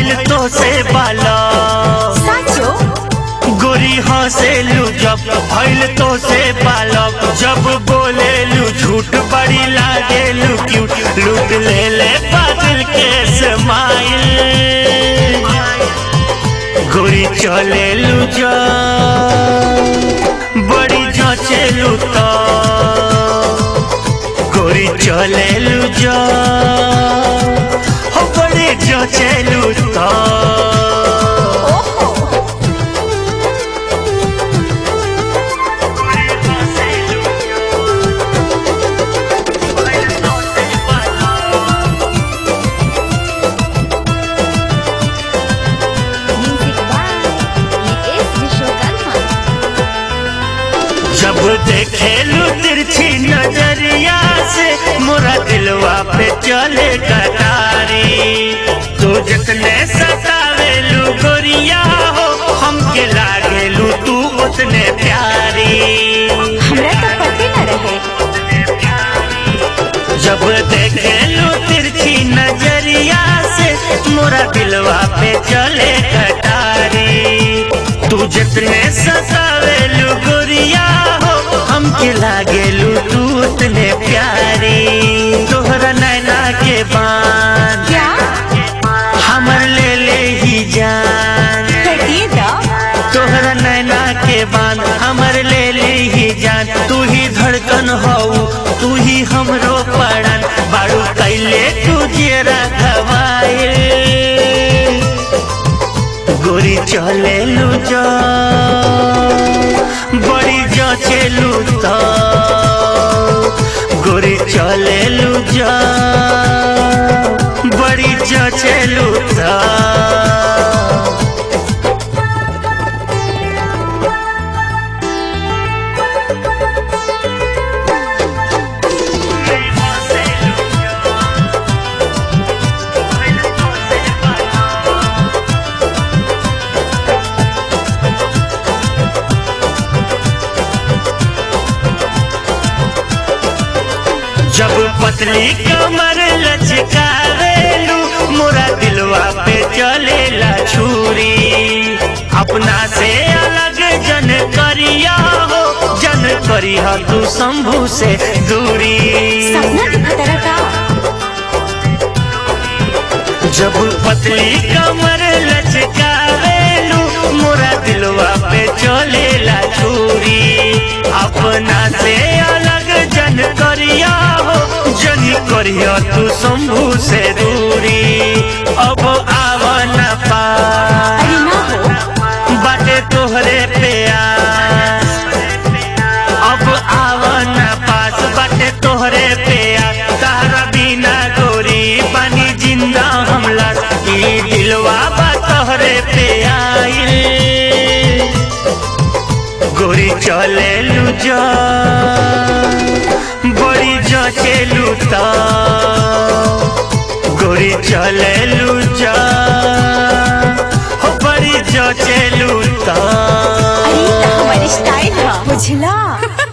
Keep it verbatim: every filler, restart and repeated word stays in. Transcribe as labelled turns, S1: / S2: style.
S1: भइल तो से बाला
S2: साचो
S1: गोरी हंसेलू जब भइल तो से बालक जब बोलेलू झूठ बड़ी लागेलू क्यूट लूट ले ले बादल के स्माइल गोरी चलेलू जा बड़ी जचेलू तो गोरी चलेलू जा हो बड़ी जचेलू तो जब देखेलू तिरछी नजरिया से मोरा दिलवा पे चले कटारी तू जितने सतावेलू गोरिया हो हमके लागेलू तू उतने प्यारी
S2: हमरा तो पते न रहे।
S1: जब देखेलू तिरछी नजरिया से मोरा दिलवा पे चले कटारी तू जितने सतावेलू गोरिया हमके लागेलू तू उतने प्यारी तोहरा नैना के बान
S2: क्या
S1: हमर ले ले ही जान तोहरा नैना के बान हमर ले ले ही जान तू ही धड़कन हो तू ही हमरो पड़न बाड़ू कैले तुझे रखवाइल गोरी चलेलू जा बड़ी जचेलू तो गोरी चलेलू जा बड़ी जचेलू तो जब पतली कमर लचकावेलू मोरा दिलवा पे चलेला छुरी अपना से अलग जन करिया हो जन करिया तू शंभू से दूरी जब पतली कमर लचकावेलू मोरा दिलवा पे चलेला छुरी अपना से अलग जन करिया जनी करिया तू शंभू से दूरी अब आवन पास बाटे तोहरे प्यास अब आवन पास बाटे तोहरे प्यास तारा बिना गोरी बनी जिंदा हमला की दिलवा बा तोहरे प्यार गोरी चलेलू जा बड़ी जचेलू तो गोरी चलेलू जा हो बड़ी जचेलू तो
S2: अरे हमारी स्टाइल है बुझला।